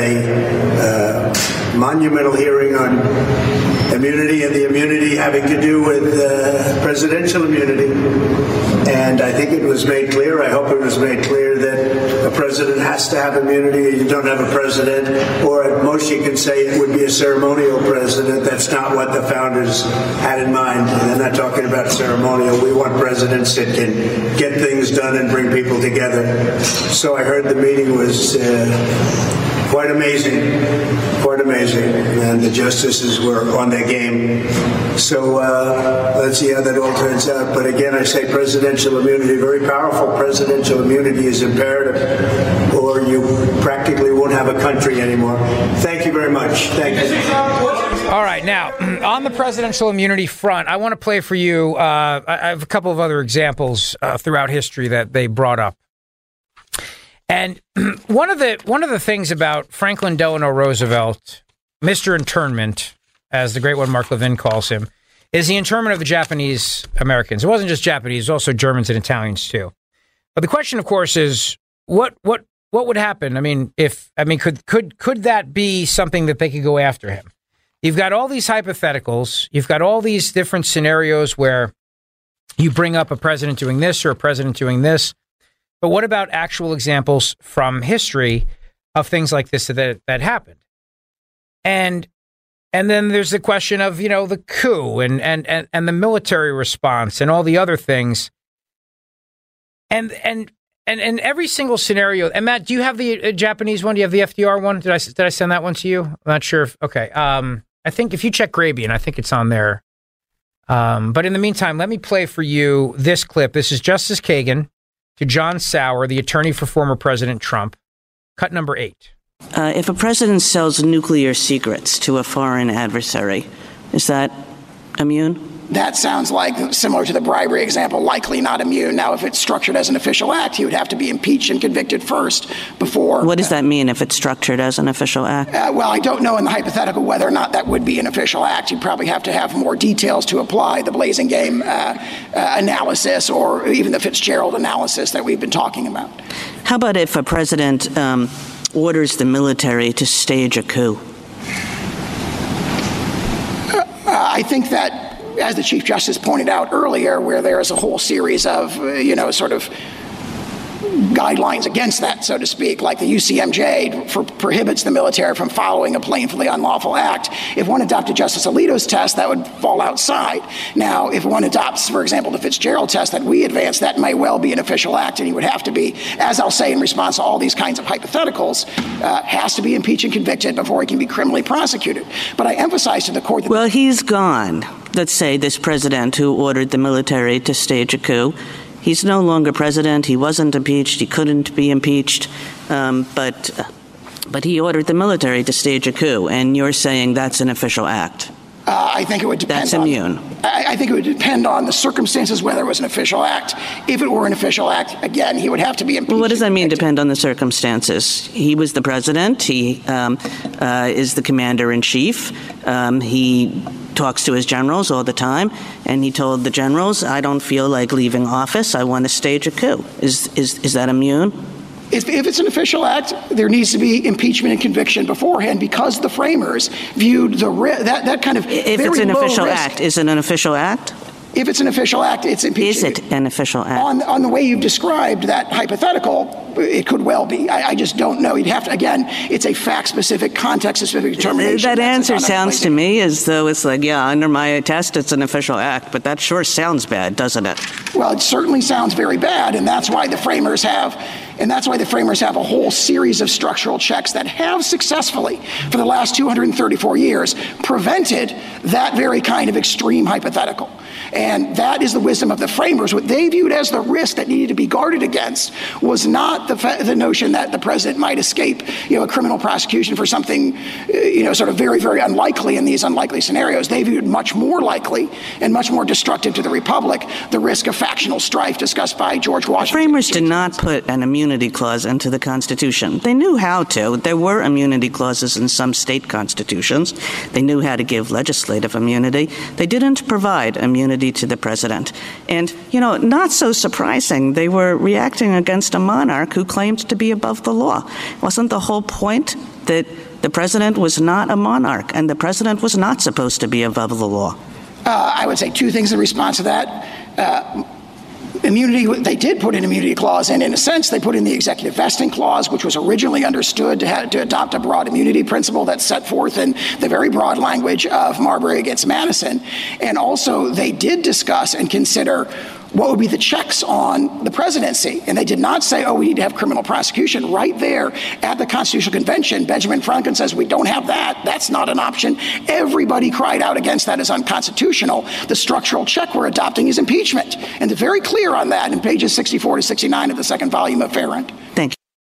a monumental hearing on immunity, and the immunity having to do with presidential immunity. And I think it was made clear, I hope it was made clear, that a president has to have immunity. You don't have a president, or at most you can say it would be a ceremonial president. That's not what the founders had in mind. They're not talking about ceremonial. We want presidents that can get things done and bring people together. So I heard the meeting was quite amazing, and the justices were on their game. So let's see how that all turns out. But again, I say presidential immunity, very powerful. Presidential immunity is imperative, or you practically won't have a country anymore. Thank you very much. Thank you. All right, now, on the presidential immunity front, I want to play for you, I have a couple of other examples throughout history that they brought up. And one of the things about Franklin Delano Roosevelt, Mr. Internment, as the great one Mark Levin calls him, is the internment of the Japanese Americans. It wasn't just Japanese, it was also Germans and Italians too. But the question, of course, is what would happen? Could that be something that they could go after him? You've got all these hypotheticals. You've got all these different scenarios where you bring up a president doing this or a president doing this. But what about actual examples from history of things like this that happened? And then there's the question of, the coup and the military response and all the other things. And every single scenario. And Matt, do you have the Japanese one? Do you have the FDR one? Did I send that one to you? I'm not sure. Okay. I think if you check Grabien, I think it's on there. But in the meantime, let me play for you this clip. This is Justice Kagan to John Sauer, the attorney for former President Trump. Cut number 8. If a president sells nuclear secrets to a foreign adversary, is that immune? That sounds like, similar to the bribery example, likely not immune. Now, if it's structured as an official act, he would have to be impeached and convicted first before. What does that mean if it's structured as an official act? Well, I don't know in the hypothetical whether or not that would be an official act. You'd probably have to have more details to apply the Blasingame analysis or even the Fitzgerald analysis that we've been talking about. How about if a president orders the military to stage a coup? I think that, as the Chief Justice pointed out earlier, where there is a whole series of, sort of guidelines against that, so to speak, like the UCMJ prohibits the military from following a plainly unlawful act. If one adopted Justice Alito's test, that would fall outside. Now, if one adopts, for example, the Fitzgerald test that we advanced, that may well be an official act, and he would have to be, as I'll say in response to all these kinds of hypotheticals, has to be impeached and convicted before he can be criminally prosecuted. But I emphasize to the court that— Well, he's gone. Let's say this president who ordered the military to stage a coup. He's no longer president. He wasn't impeached. He couldn't be impeached. But he ordered the military to stage a coup, and you're saying that's an official act. I think it would depend. That's immune. I think it would depend on the circumstances whether it was an official act. If it were an official act, again, he would have to be impeached. Well, what does that mean, depend on the circumstances? He was the president. He is the commander-in-chief. He talks to his generals all the time, and he told the generals, I don't feel like leaving office. I want to stage a coup. Is that immune? If it's an official act, there needs to be impeachment and conviction beforehand because the framers viewed that kind of If it's an official act, is it an official act? If it's an official act, it's impeachment. Is it an official act? On the way you've described that hypothetical, it could well be. I just don't know. You'd have to, again, it's a fact-specific, context-specific determination. That answer sounds to me as though it's like, yeah, under my test, it's an official act, but that sure sounds bad, doesn't it? Well, it certainly sounds very bad, and that's why the framers have a whole series of structural checks that have successfully, for the last 234 years, prevented that very kind of extreme hypothetical. And that is the wisdom of the framers. What they viewed as the risk that needed to be guarded against was not the notion that the president might escape, a criminal prosecution for something, sort of very, very unlikely in these unlikely scenarios. They viewed much more likely and much more destructive to the republic the risk of factional strife discussed by George Washington. The framers did not put an immunity clause into the Constitution. They knew how to. There were immunity clauses in some state constitutions. They knew how to give legislative immunity. They didn't provide immunity to the president. And, not so surprising, they were reacting against a monarch who claimed to be above the law. Wasn't the whole point that the president was not a monarch and the president was not supposed to be above the law? I would say two things in response to that. Immunity, they did put an immunity clause in a sense. They put in the executive vesting clause, which was originally understood to adopt a broad immunity principle that's set forth in the very broad language of Marbury against Madison. And also, they did discuss and consider what would be the checks on the presidency. And they did not say, we need to have criminal prosecution. Right there at the Constitutional Convention, Benjamin Franklin says, we don't have that. That's not an option. Everybody cried out against that as unconstitutional. The structural check we're adopting is impeachment. And they're very clear on that in pages 64 to 69 of the second volume of Farrand. Thank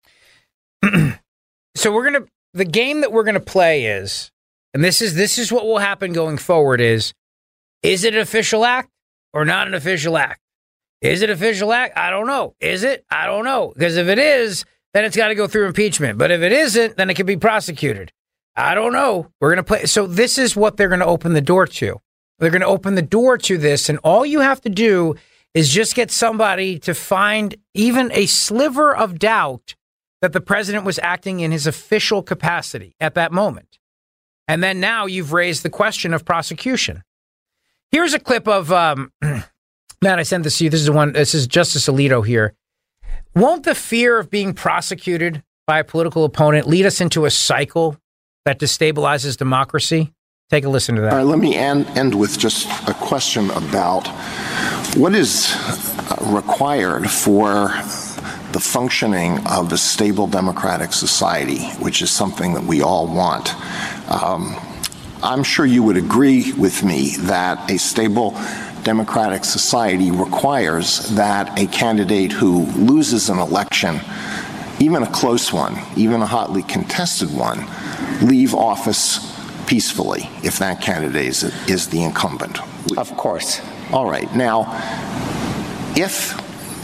you. So the game that we're going to play is, and this is what will happen going forward is it an official act or not an official act? Is it official act? I don't know. Is it? I don't know. Because if it is, then it's got to go through impeachment. But if it isn't, then it can be prosecuted. I don't know. We're going to play. So this is what they're going to open the door to. They're going to open the door to this. And all you have to do is just get somebody to find even a sliver of doubt that the president was acting in his official capacity at that moment. And then now you've raised the question of prosecution. Here's a clip of Matt, I sent this to you. This is Justice Alito here. Won't the fear of being prosecuted by a political opponent lead us into a cycle that destabilizes democracy? Take a listen to that. All right, let me end with just a question about what is required for the functioning of a stable democratic society, which is something that we all want. I'm sure you would agree with me that a stable democratic society requires that a candidate who loses an election, even a close one, even a hotly contested one, leave office peacefully if that candidate is the incumbent. Of course. All right. Now, if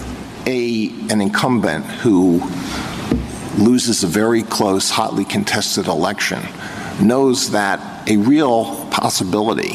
an incumbent who loses a very close, hotly contested election knows that a real possibility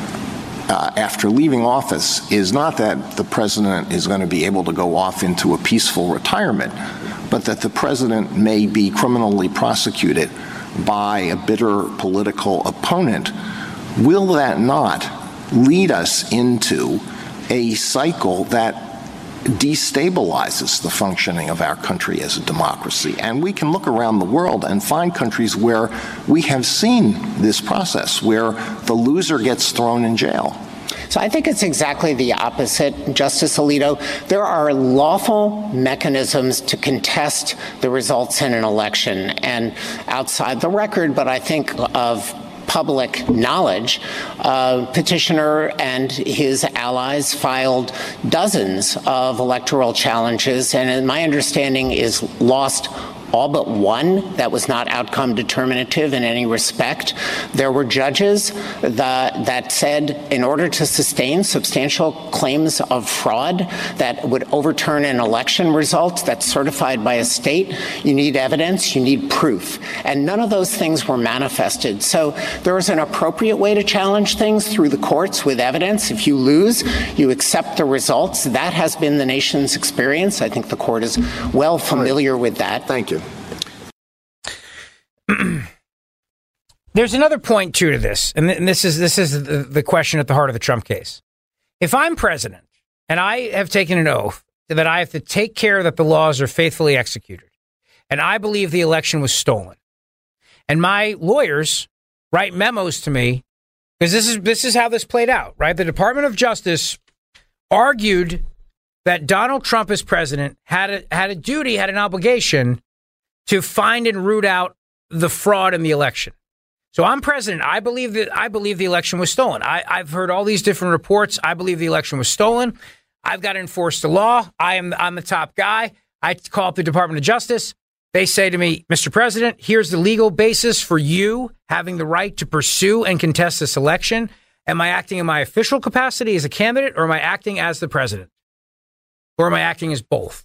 after leaving office is not that the president is going to be able to go off into a peaceful retirement, but that the president may be criminally prosecuted by a bitter political opponent, will that not lead us into a cycle that destabilizes the functioning of our country as a democracy? And we can look around the world and find countries where we have seen this process, where the loser gets thrown in jail. So I think it's exactly the opposite, Justice Alito. There are lawful mechanisms to contest the results in an election. And outside the record, but I think of public knowledge, petitioner and his allies filed dozens of electoral challenges, and my understanding is lost all but one that was not outcome determinative in any respect. There were judges that said in order to sustain substantial claims of fraud that would overturn an election result that's certified by a state, you need evidence, you need proof. And none of those things were manifested. So there is an appropriate way to challenge things through the courts with evidence. If you lose, you accept the results. That has been the nation's experience. I think the court is well familiar with that. Thank you. There's another point, too, to this, and this is the question at the heart of the Trump case. If I'm president and I have taken an oath that I have to take care that the laws are faithfully executed, and I believe the election was stolen, and my lawyers write memos to me, because this is how this played out, right? The Department of Justice argued that Donald Trump as president had a duty, had an obligation to find and root out the fraud in the election. So I'm president. I believe the election was stolen. I've heard all these different reports. I believe the election was stolen. I've got to enforce the law. I'm the top guy. I call up the Department of Justice. They say to me, Mr. President, here's the legal basis for you having the right to pursue and contest this election. Am I acting in my official capacity as a candidate, or am I acting as the president? Or am I acting as both?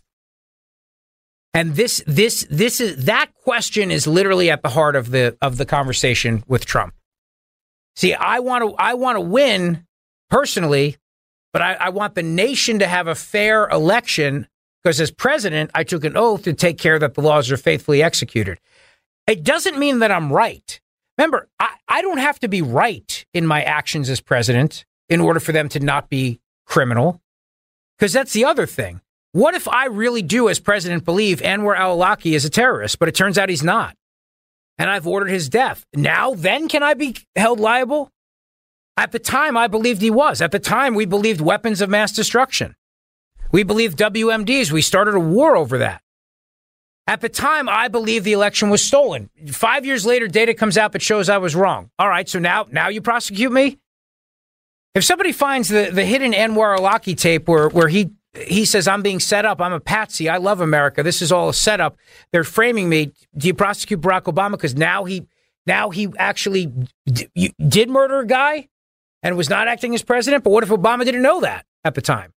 And this is that question is literally at the heart of the conversation with Trump. See, I want to win personally, but I want the nation to have a fair election, because as president, I took an oath to take care that the laws are faithfully executed. It doesn't mean that I'm right. Remember, I don't have to be right in my actions as president in order for them to not be criminal, because that's the other thing. What if I really do, as president, believe Anwar al-Awlaki is a terrorist, but it turns out he's not, and I've ordered his death? Now, then, can I be held liable? At the time, I believed he was. At the time, we believed weapons of mass destruction. We believed WMDs. We started a war over that. At the time, I believed the election was stolen. 5 years later, data comes out that shows I was wrong. All right, so now you prosecute me? If somebody finds the hidden Anwar al-Awlaki tape where he says, I'm being set up, I'm a patsy, I love America, this is all a setup, they're framing me, do you prosecute Barack Obama because now he actually did murder a guy and was not acting as president? But what if Obama didn't know that at the time?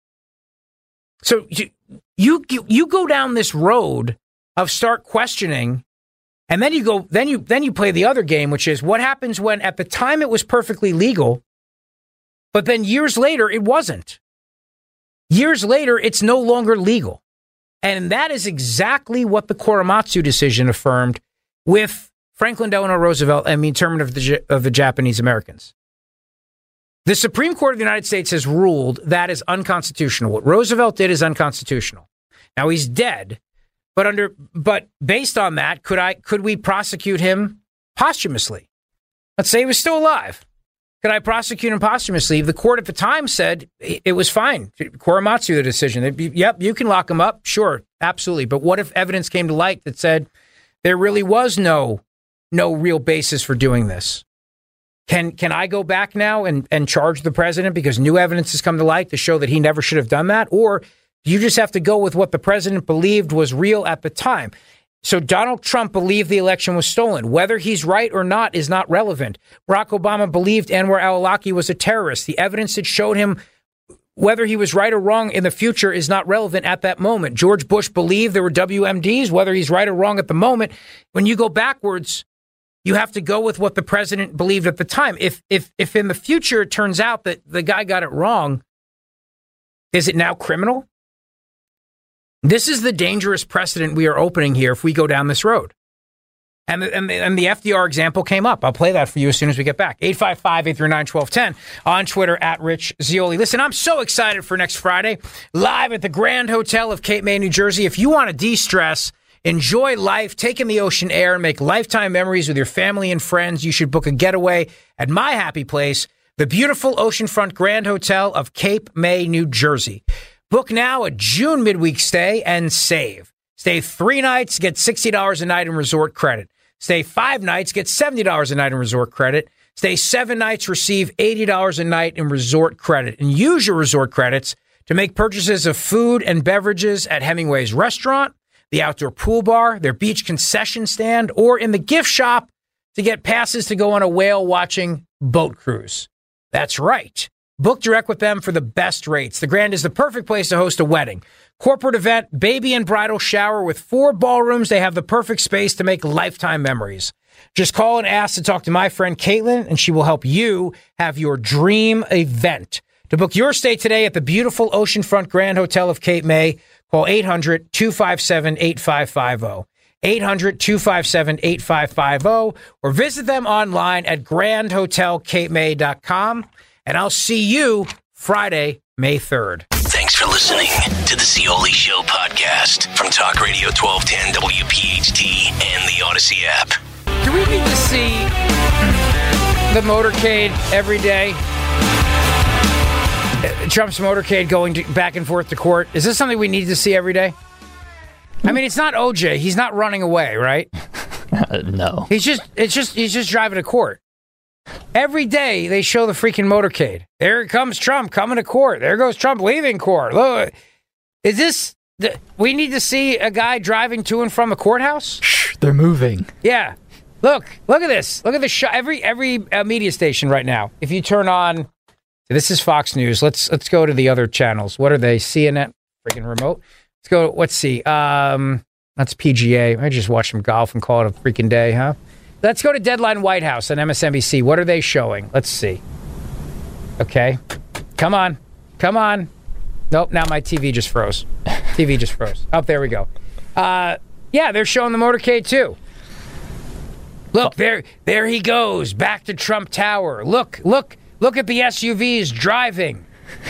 So you go down this road of start questioning, and then you play the other game, which is what happens when at the time it was perfectly legal, but then years later it wasn't. Years later, it's no longer legal. And that is exactly what the Korematsu decision affirmed with Franklin Delano Roosevelt and the internment of the Japanese Americans. The Supreme Court of the United States has ruled that is unconstitutional. What Roosevelt did is unconstitutional. Now he's dead, but based on that, could we prosecute him posthumously? Let's say he was still alive. Could I prosecute him posthumously? The court at the time said it was fine. Korematsu, the decision. Yep, you can lock him up. Sure, absolutely. But what if evidence came to light that said there really was no real basis for doing this? Can I go back now and charge the president because new evidence has come to light to show that he never should have done that? Or do you just have to go with what the president believed was real at the time? So Donald Trump believed the election was stolen. Whether he's right or not is not relevant. Barack Obama believed Anwar al-Awlaki was a terrorist. The evidence that showed him whether he was right or wrong in the future is not relevant at that moment. George Bush believed there were WMDs. Whether he's right or wrong at the moment, when you go backwards, you have to go with what the president believed at the time. If in the future it turns out that the guy got it wrong, is it now criminal? This is the dangerous precedent we are opening here if we go down this road. And the FDR example came up. I'll play that for you as soon as we get back. 855-839-1210 on Twitter at Rich Zeoli. Listen, I'm so excited for next Friday, live at the Grand Hotel of Cape May, New Jersey. If you want to de-stress, enjoy life, take in the ocean air, and make lifetime memories with your family and friends, you should book a getaway at my happy place, the beautiful oceanfront Grand Hotel of Cape May, New Jersey. Book now a June midweek stay and save. Stay 3 nights, get $60 a night in resort credit. Stay 5 nights, get $70 a night in resort credit. Stay 7 nights, receive $80 a night in resort credit. And use your resort credits to make purchases of food and beverages at Hemingway's restaurant, the outdoor pool bar, their beach concession stand, or in the gift shop to get passes to go on a whale-watching boat cruise. That's right. Book direct with them for the best rates. The Grand is the perfect place to host a wedding, corporate event, baby and bridal shower. With 4 ballrooms, they have the perfect space to make lifetime memories. Just call and ask to talk to my friend Caitlin, and she will help you have your dream event. To book your stay today at the beautiful oceanfront Grand Hotel of Cape May, call 800-257-8550. 800-257-8550, or visit them online at grandhotelcapemay.com. And I'll see you Friday, May 3rd. Thanks for listening to the Zeoli Show podcast from Talk Radio 1210 WPHT and the Odyssey app. Do we need to see the motorcade every day? Trump's motorcade going back and forth to court. Is this something we need to see every day? I mean, it's not OJ. He's not running away, right? No. He's just driving to court. Every day they show the freaking motorcade. There comes Trump coming to court. There goes Trump leaving court. Look, is this? We need to see a guy driving to and from the courthouse? Shh, they're moving. Yeah. Look at this. Look at the shot. Every media station right now. If you turn on, this is Fox News. Let's go to the other channels. What are they? CNN, freaking remote. Let's go. Let's see. That's PGA. I just watch some golf and call it a freaking day, huh? Let's go to Deadline White House on MSNBC. What are they showing? Let's see. Okay. Come on. Nope, now my TV just froze. Oh, there we go. Yeah, they're showing the motorcade too. Look, there he goes, back to Trump Tower. Look at the SUVs driving.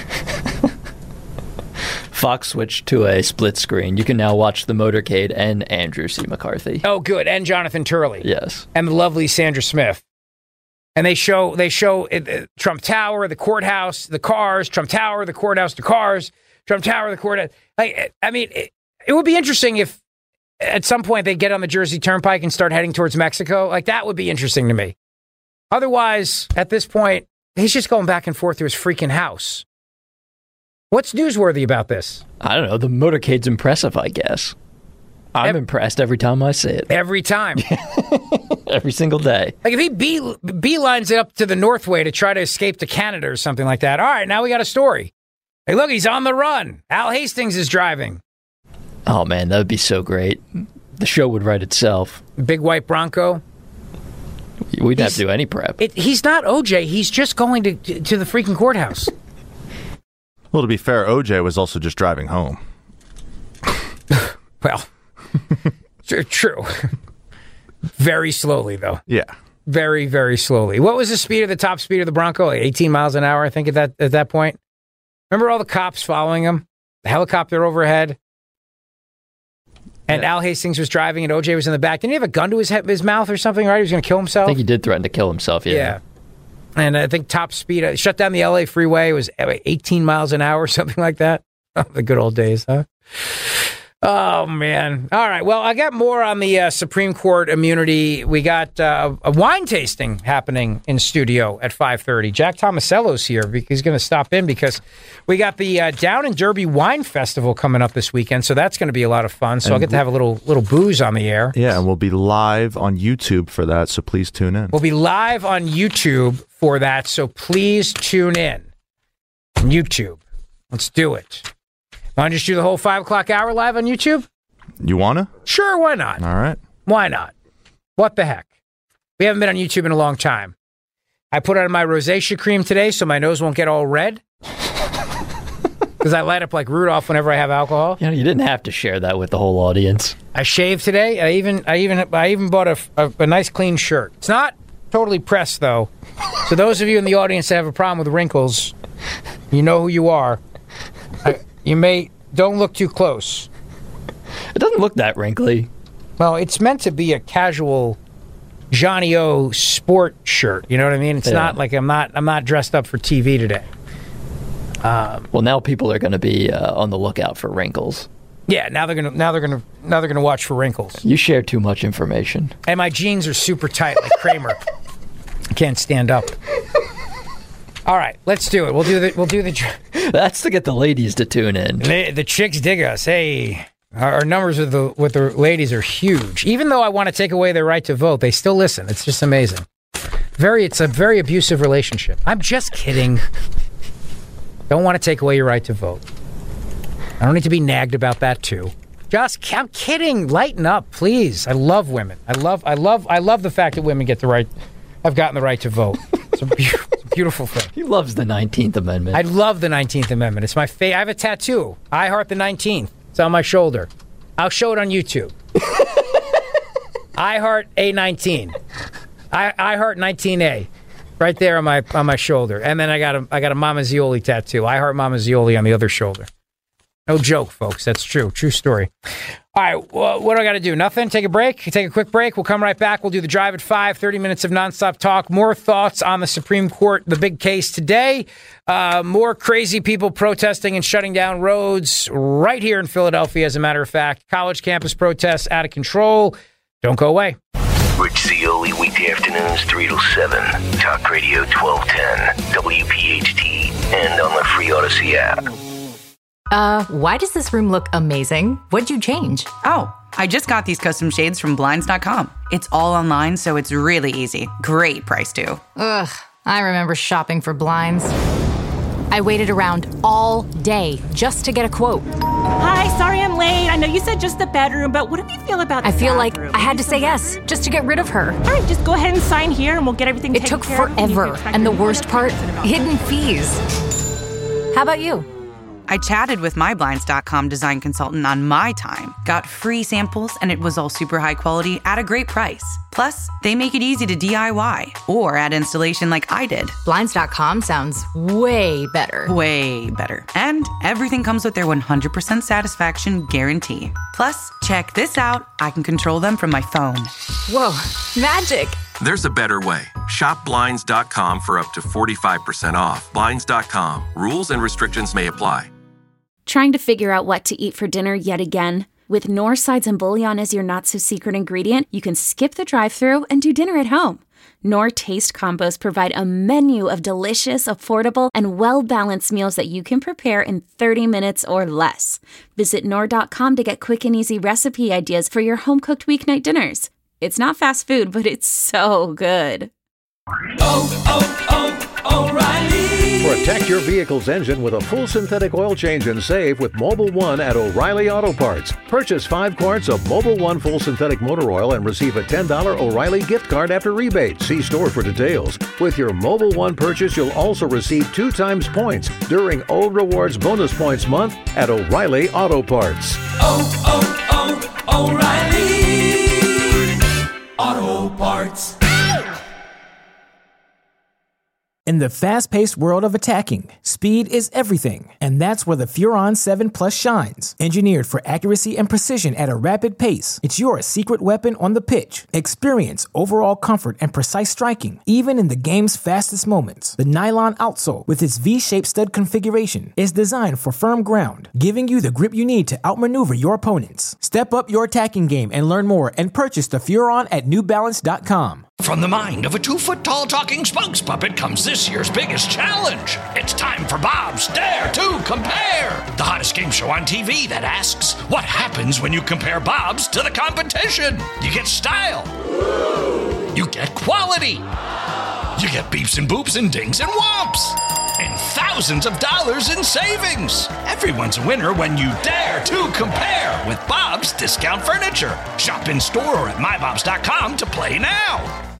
Fox switched to a split screen. You can now watch the motorcade and Andrew C. McCarthy. Oh, good. And Jonathan Turley. Yes. And the lovely Sandra Smith. And they show Trump Tower, the courthouse, the cars, Trump Tower, the courthouse, the cars, Trump Tower, the courthouse. It would be interesting if at some point they get on the Jersey Turnpike and start heading towards Mexico. That would be interesting to me. Otherwise, at this point, he's just going back and forth to his freaking house. What's newsworthy about this? I don't know. The motorcade's impressive, I guess. I'm impressed every time I see it. Every time. Every single day. If he beelines it up to the Northway to try to escape to Canada or something like that. All right, now we got a story. Hey, look, he's on the run. Al Hastings is driving. Oh, man, that would be so great. The show would write itself. Big white Bronco. We'd have to do any prep. He's not OJ. He's just going to the freaking courthouse. Well, to be fair, OJ was also just driving home. Well, true. Very slowly, though. Yeah. very, very slowly. What was the top speed of the Bronco? Like 18 miles an hour, I think, at that point. Remember all the cops following him? The helicopter overhead? And Al Hastings was driving and OJ was in the back. Didn't he have a gun to his mouth or something, right? He was going to kill himself? I think he did threaten to kill himself, Yeah. And I think top speed, shut down the LA freeway. It was 18 miles an hour, something like that. Oh, the good old days, huh? Oh, man. All right. Well, I got more on the Supreme Court immunity. We got a wine tasting happening in studio at 5:30. Jack Tomasello's here because he's going to stop in because we got the Down and Derby Wine Festival coming up this weekend. So that's going to be a lot of fun. So I'll get to have a little booze on the air. Yeah, and we'll be live on YouTube for that. So please tune in. We'll be live on YouTube for that. So please tune in on YouTube. Let's do it. Want to just do the whole 5 o'clock hour live on YouTube? You want to? Sure, why not? All right. Why not? What the heck? We haven't been on YouTube in a long time. I put on my rosacea cream today so my nose won't get all red. Because I light up like Rudolph whenever I have alcohol. You didn't have to share that with the whole audience. I shaved today. I even bought a nice clean shirt. It's not totally pressed, though. So those of you in the audience that have a problem with wrinkles, you know who you are. Don't look too close. It doesn't look that wrinkly. Well, it's meant to be a casual Johnny-O sport shirt. You know what I mean? It's not like I'm not dressed up for TV today. Well, now people are going to be on the lookout for wrinkles. Yeah, now they're gonna watch for wrinkles. You share too much information. And my jeans are super tight, like Kramer. I can't stand up. All right, let's do it. We'll do the. That's to get the ladies to tune in. The chicks dig us. Hey, our numbers with the ladies are huge. Even though I want to take away their right to vote, they still listen. It's just amazing. It's a very abusive relationship. I'm just kidding. Don't want to take away your right to vote. I don't need to be nagged about that too. I'm kidding. Lighten up, please. I love women. I love the fact that women have gotten the right to vote. It's a beautiful thing. He loves the 19th Amendment. I love the 19th Amendment. It's my favorite. I have a tattoo. I heart the 19th. It's on my shoulder. I'll show it on YouTube. I heart A19. I heart 19A. Right there on my shoulder. And then I got a Mama Zioli tattoo. I heart Mama Zioli on the other shoulder. No joke, folks. That's true. True story. All right. Well, what do I got to do? Nothing? Take a break? Take a quick break. We'll come right back. We'll do the drive at 5, 30 minutes of nonstop talk. More thoughts on the Supreme Court, the big case today. More crazy people protesting and shutting down roads right here in Philadelphia, as a matter of fact. College campus protests out of control. Don't go away. Rich Zioli, weekday afternoons 3 to 7. Talk Radio 1210, WPHT, and on the free Odyssey app. Why does this room look amazing? What'd you change? Oh, I just got these custom shades from Blinds.com. It's all online, so it's really easy. Great price, too. Ugh, I remember shopping for blinds. I waited around all day just to get a quote. Hi, sorry I'm late. I know you said just the bedroom, but what do you feel about the I feel bathroom? like I had to say yes just to get rid of her. All right, just go ahead and sign here and we'll get everything taken care of. It took forever, and the worst part, hidden fees. How about you? I chatted with my Blinds.com design consultant on my time, got free samples, and it was all super high quality at a great price. Plus, they make it easy to DIY or add installation like I did. Blinds.com sounds way better. Way better. And everything comes with their 100% satisfaction guarantee. Plus, check this out. I can control them from my phone. Whoa, magic. There's a better way. Shop Blinds.com for up to 45% off. Blinds.com. Rules and restrictions may apply. Trying to figure out what to eat for dinner yet again? With Knorr sides and bouillon as your not-so-secret ingredient, you can skip the drive-thru and do dinner at home. Knorr Taste Combos provide a menu of delicious, affordable, and well-balanced meals that you can prepare in 30 minutes or less. Visit Knorr.com to get quick and easy recipe ideas for your home-cooked weeknight dinners. It's not fast food, but it's so good. O'Reilly. Protect your vehicle's engine with a full synthetic oil change and save with Mobil 1 at O'Reilly Auto Parts. Purchase 5 quarts of Mobil 1 full synthetic motor oil and receive a $10 O'Reilly gift card after rebate. See store for details. With your Mobil 1 purchase, you'll also receive 2 times points during O Rewards Bonus Points Month at O'Reilly Auto Parts. O'Reilly Auto Parts. In the fast-paced world of attacking, speed is everything, and that's where the Furon 7 Plus shines. Engineered for accuracy and precision at a rapid pace, it's your secret weapon on the pitch. Experience overall comfort and precise striking, even in the game's fastest moments. The nylon outsole, with its V-shaped stud configuration, is designed for firm ground, giving you the grip you need to outmaneuver your opponents. Step up your attacking game and learn more and purchase the Furon at NewBalance.com. From the mind of a 2-foot-tall talking spokes puppet comes this year's biggest challenge. It's time for Bob's Dare to Compare, the hottest game show on TV that asks, what happens when you compare Bob's to the competition? You get style. You get quality. You get beeps and boops and dings and whomps. And thousands of dollars in savings. Everyone's a winner when you dare to compare with Bob's Discount Furniture. Shop in store or at mybobs.com to play now.